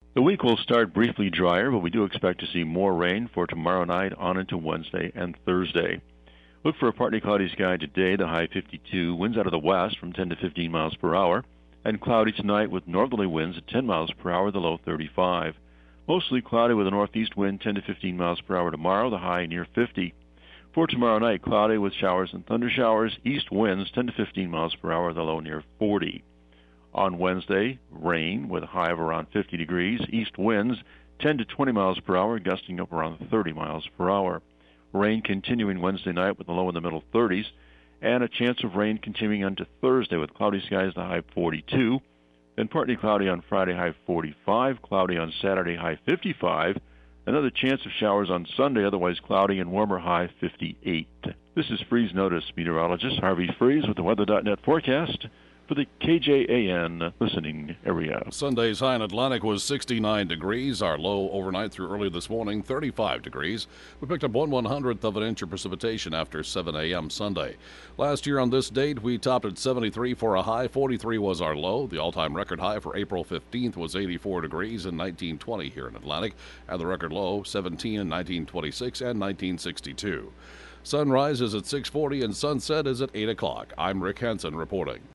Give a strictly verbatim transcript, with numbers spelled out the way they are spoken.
The week will start briefly drier, but we do expect to see more rain for tomorrow night on into Wednesday and Thursday. Look for a partly cloudy sky today, the high fifty-two, winds out of the west from ten to fifteen miles per hour, and cloudy tonight with northerly winds at ten miles per hour, the low thirty-five. Mostly cloudy with a northeast wind ten to fifteen miles per hour tomorrow, the high near fifty. For tomorrow night, cloudy with showers and thunder showers, east winds ten to fifteen miles per hour, the low near forty. On Wednesday, rain with a high of around fifty degrees, east winds ten to twenty miles per hour, gusting up around thirty miles per hour. Rain continuing Wednesday night with a low in the middle thirties, and a chance of rain continuing onto Thursday with cloudy skies, the high forty-two. Then partly cloudy on Friday, high forty-five, cloudy on Saturday, high fifty-five. Another chance of showers on Sunday, otherwise cloudy and warmer, high fifty-eight. This is Freeze Notice meteorologist Harvey Freeze with the weather dot net forecast for the K J A N listening area. Sunday's high in Atlantic was sixty-nine degrees. Our low overnight through early this morning, thirty-five degrees. We picked up one one-hundredth of an inch of precipitation after seven a.m. Sunday. Last year on this date, we topped at seventy-three for a high. forty-three was our low. The all-time record high for April fifteenth was eighty-four degrees in nineteen twenty here in Atlantic, and the record low, seventeen in nineteen twenty-six and nineteen sixty-two. Sunrise is at six forty and sunset is at eight o'clock. I'm Rick Hansen reporting.